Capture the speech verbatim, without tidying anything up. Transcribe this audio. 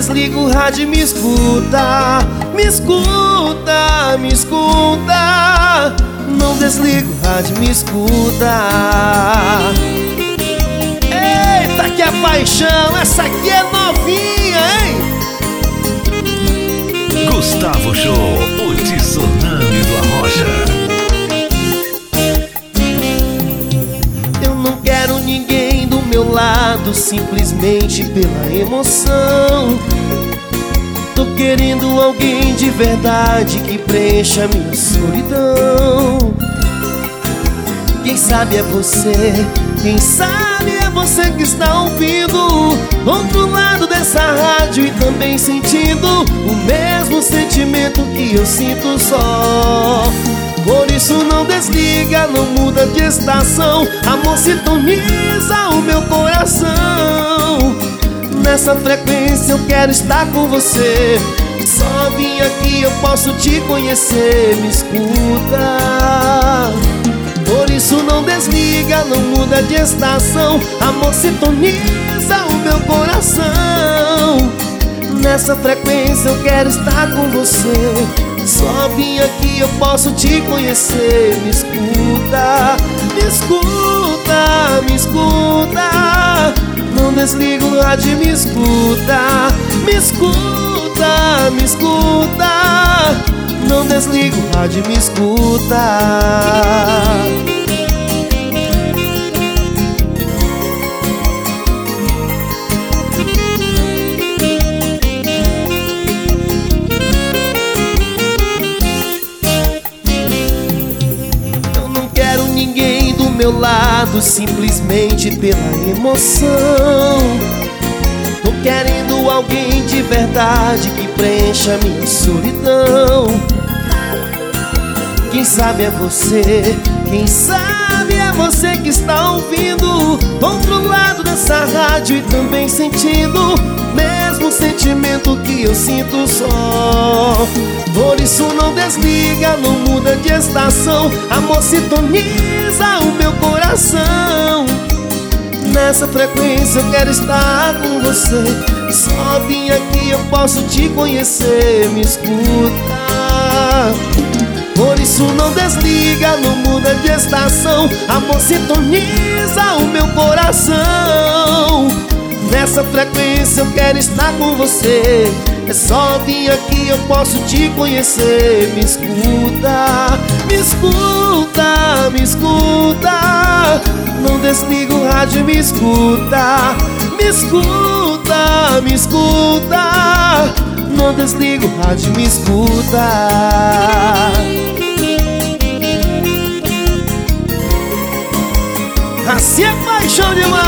desliga o rádio e me escuta. Me escuta, me escuta. Não desliga o rádio e me escuta. Eita, que é paixão, essa aqui é novinha, hein? Gustavo Show, o tsunami do Arrocha. Eu não quero ninguém do meu lado simplesmente pela emoção. Tô querendo alguém de verdade que preencha minha solidão. Quem sabe é você, quem sabe é você que está ouvindo do outro lado dessa rádio e também sentindo o mesmo sentimento que eu sinto só. Por isso não desliga, não muda de estação. Amor, sintoniza o meu coração. Nessa frequência eu quero estar com você. Só vim aqui, eu posso te conhecer. Me escuta. Por isso não desliga, não muda de estação. Amor, sintoniza o meu coração. Nessa frequência eu quero estar com você. Só vim aqui, eu posso te conhecer. Me escuta, me escuta, me escuta. Não desliga o rádio e me escuta. Me escuta, me escuta. Não desliga o rádio e me escuta. Eu não quero ninguém do meu lado simplesmente pela emoção. Tô querendo alguém de verdade que preencha minha solidão. Quem sabe é você, quem sabe é você que está ouvindo do outro lado dessa rádio e também sentindo o mesmo sentimento que eu sinto só. Por isso não desliga, não muda de estação. Amor, sintoniza o meu coração. Nessa frequência eu quero estar com você. Só vim aqui, eu posso te conhecer. Me escuta. Por isso não desliga, não muda de estação. Amor, sintoniza o meu coração. Nessa frequência eu quero estar com você. É só vir aqui, eu posso te conhecer. Me escuta, me escuta, me escuta. Não desliga o rádio e me escuta. Me escuta, me escuta. Não desliga o rádio e me escuta. Assim é paixão demais.